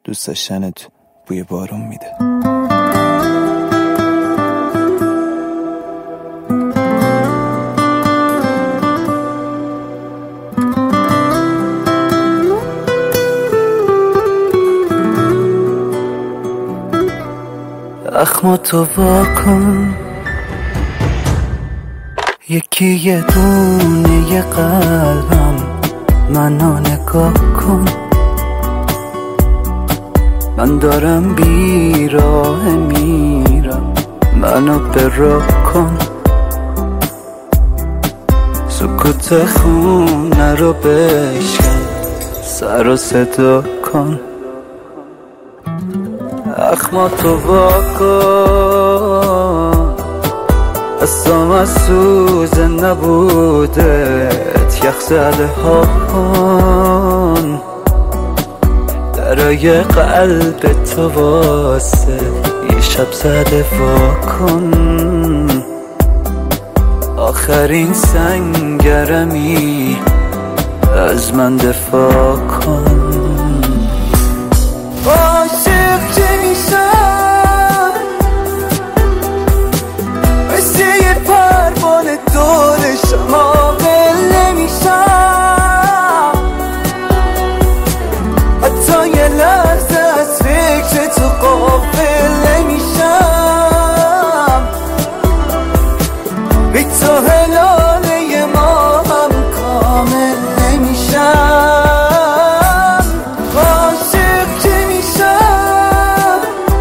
دوست داشتنت بوی بارون میده. زخماتو واکن، یکی یه دونه قلبم منو نگاه کن. من دارم بیراه میرم، منو براه کن. سکوت خونه رو بشکن، سر و صدا کن. زخماتو واکن، اصلا از سوز نبودت یخ زده ها کن. درای قلب تو واسه یه شب زده وا کن. آخرین سنگرمی از من دفاع کن. عاشق که میشم مثل یه پروانه دور شما ول نمیشم. حتی یه لحظه از فکر تو غافل نمیشم. بی تو هلاله ما هم کامل نمیشم. عاشق که میشم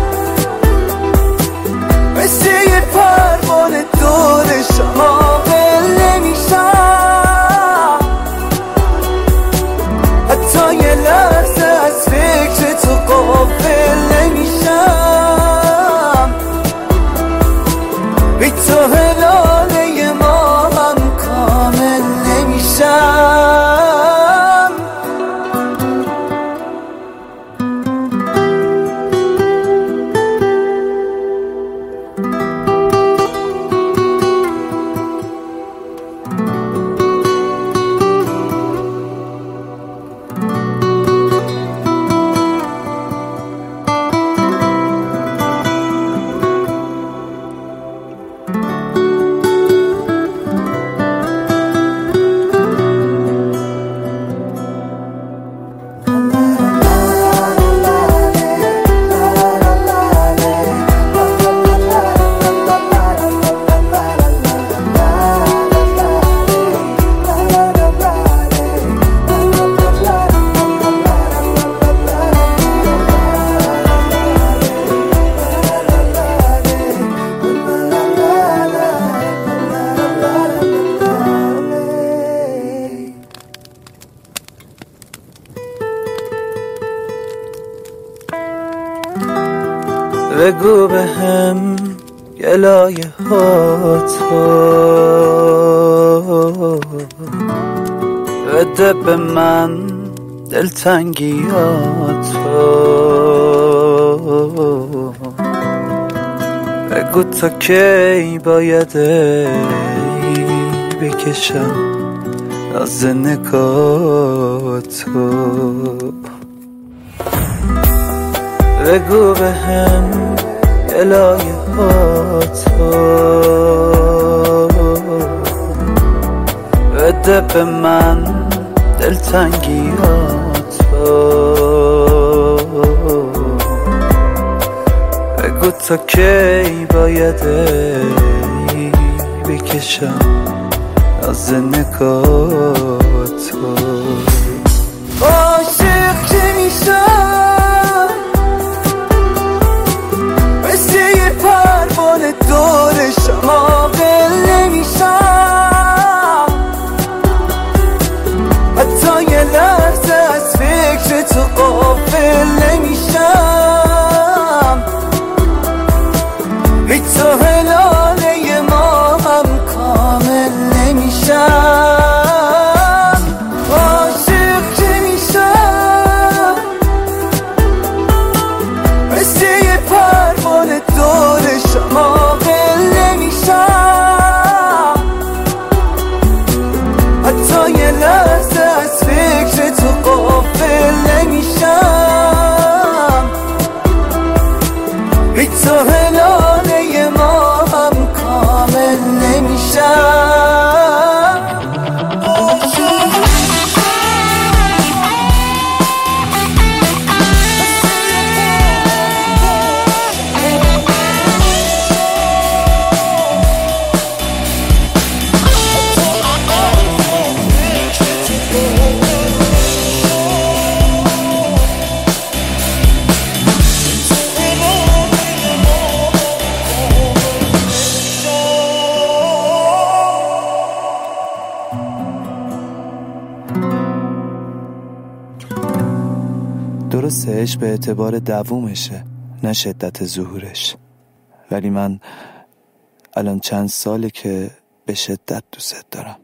مثل یه پروانه دور شما ول نمیشم. حتی یه لحظه از فکر تو غافل نمیشم. بی تو هلاله ما هم کامل نمیشم. بگو به هم گلایه هاتو، بده به من دلتنگیاتو. بگو تا کی باید بکشم از نگاتو. بگو به هم گلایه هاتو، بده به من دلتنگیاتو. بگو تا کی باید بکشم از نگاتو. عاشق که میشم مثل یه پروانه دور شما ول نمیشم. حتی یه لحظه از فکر تو غافل نمیشم. بی تو هلاله ما هم کامل نمیشم. درستش به اعتبار دوومشه، نه شدت ظهورش. ولی من الان چند ساله که به شدت دوست دارم.